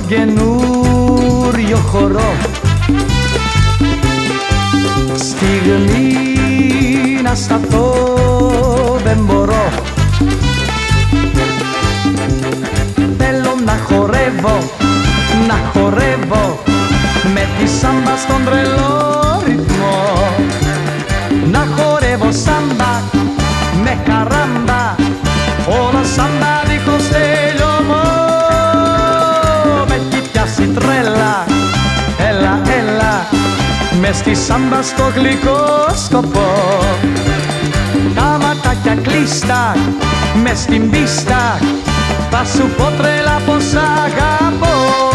καινούριο χορό, στιγμή να σταθώ δεν μπορώ. Θέλω να χορεύω, να χορεύω με τη σάμπα στον τρελό ρυθμό. Να χορεύω σάμπα με καράμπα, όλα σάμπα δίχως τελειωμό. Με έχει πιάσει τρέλα, έλα, έλα, μες στη σάμπα στο γλυκό σκοπό. Τα ματάκια κλείστα, μες στην πίστα, θα σου πω τρέλα πως αγαπώ.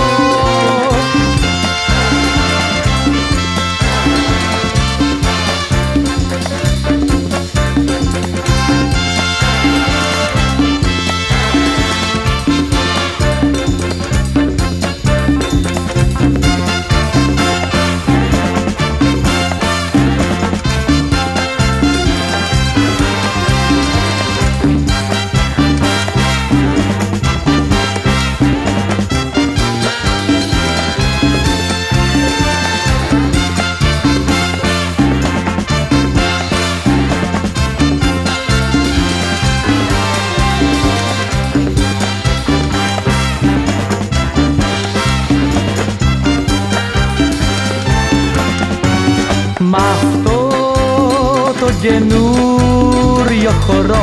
Μ' αυτό το καινούριο χορό,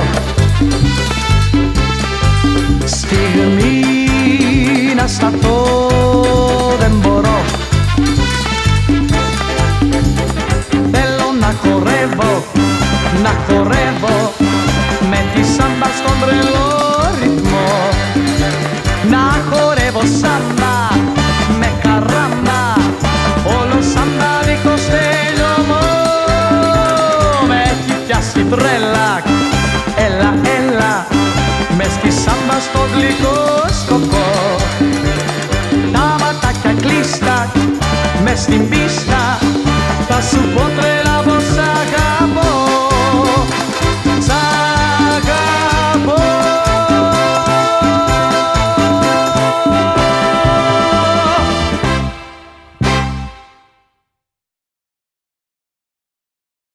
στιγμή να σταθώ δεν